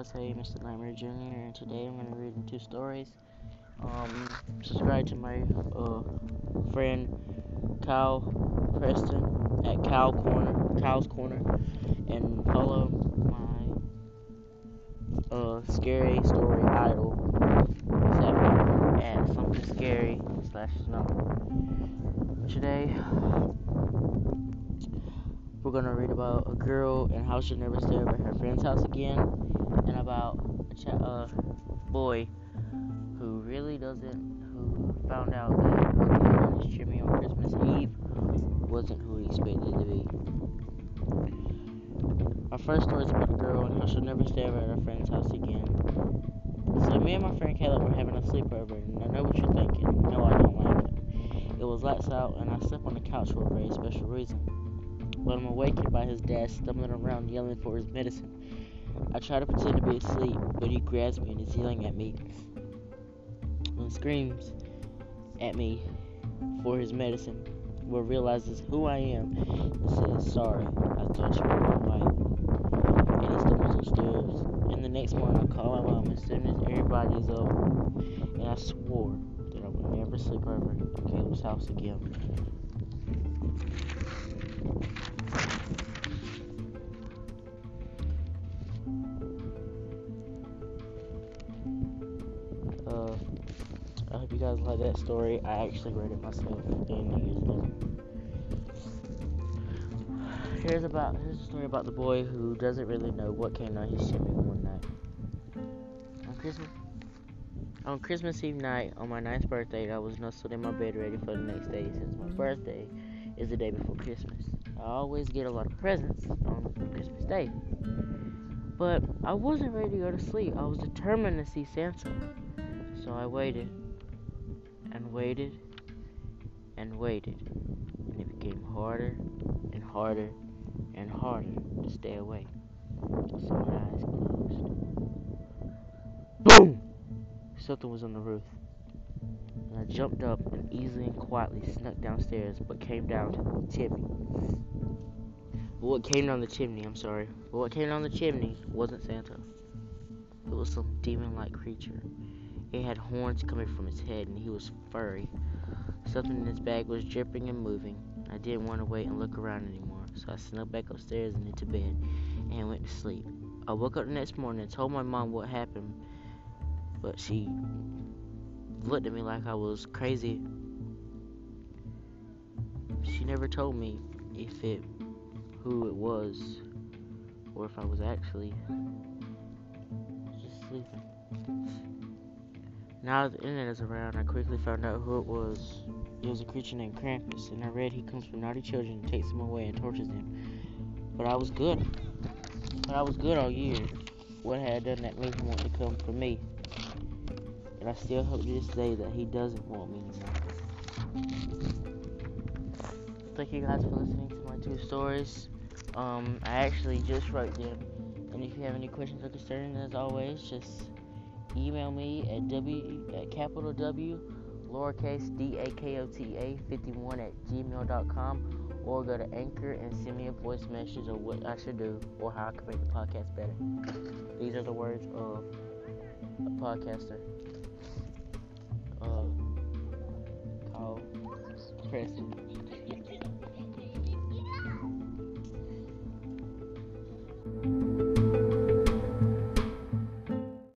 Devontae, Mr. Nightmare Jr., and today I'm going to read 2 stories. Subscribe to my friend Kyle Preston at Kyle's Corner, and follow my scary story idol 7 at something scary/snow. Today we're gonna read about a girl and how she'll never stay over at her friend's house again, and about a boy who found out that working on his chimney on Christmas Eve wasn't who he expected to be. Our first story is about a girl and how she'll never stay over at her friend's house again. So me and my friend Caleb were having a sleepover, and I know what you're thinking. No, I don't like it. It was lights out, and I slept on the couch for a very special reason. But I'm awakened by his dad stumbling around yelling for his medicine. I try to pretend to be asleep, but he grabs me and is yelling at me and screams at me for his medicine. But realizes who I am and says, "Sorry, I thought you were white." And he stumbles upstairs. And the next morning I call my mom as soon as everybody's up, and I swore that I would never sleep over at Caleb's house again. I hope you guys like that story. I actually read it myself in New Year's Eve. Here's a story about the boy who doesn't really know what came down his chimney one night. On Christmas Eve night, on my 9th birthday, I was nestled in my bed ready for the next day, since my birthday is the day before Christmas. I always get a lot of presents on Christmas Day. But I wasn't ready to go to sleep. I was determined to see Santa. So I waited, and waited, and waited. And it became harder, and harder, and harder to stay awake. So my eyes closed. Boom! Something was on the roof. And I jumped up and easily and quietly snuck downstairs, but came down the chimney. But what came down the chimney wasn't Santa. It was some demon-like creature. It had horns coming from its head, and he was furry. Something in his bag was dripping and moving. I didn't want to wait and look around anymore, so I snuck back upstairs and into bed and went to sleep. I woke up the next morning and told my mom what happened, but she looked at me like I was crazy. She never told me who it was, or if I was actually just sleeping. Now that the internet is around, I quickly found out who it was. It was a creature named Krampus, and I read he comes from naughty children and takes them away and tortures them. But I was good. All year. What had I done that made him want to come for me? And I still hope to this day that he doesn't want me anymore. Thank you guys for listening to my 2 stories. I actually just wrote them. And if you have any questions or concerns, as always, just email me at capital W, lowercase DAKOTA 51 at gmail.com, or go to Anchor and send me a voice message of what I should do or how I can make the podcast better. These are the words of a podcaster, Kyle Preston.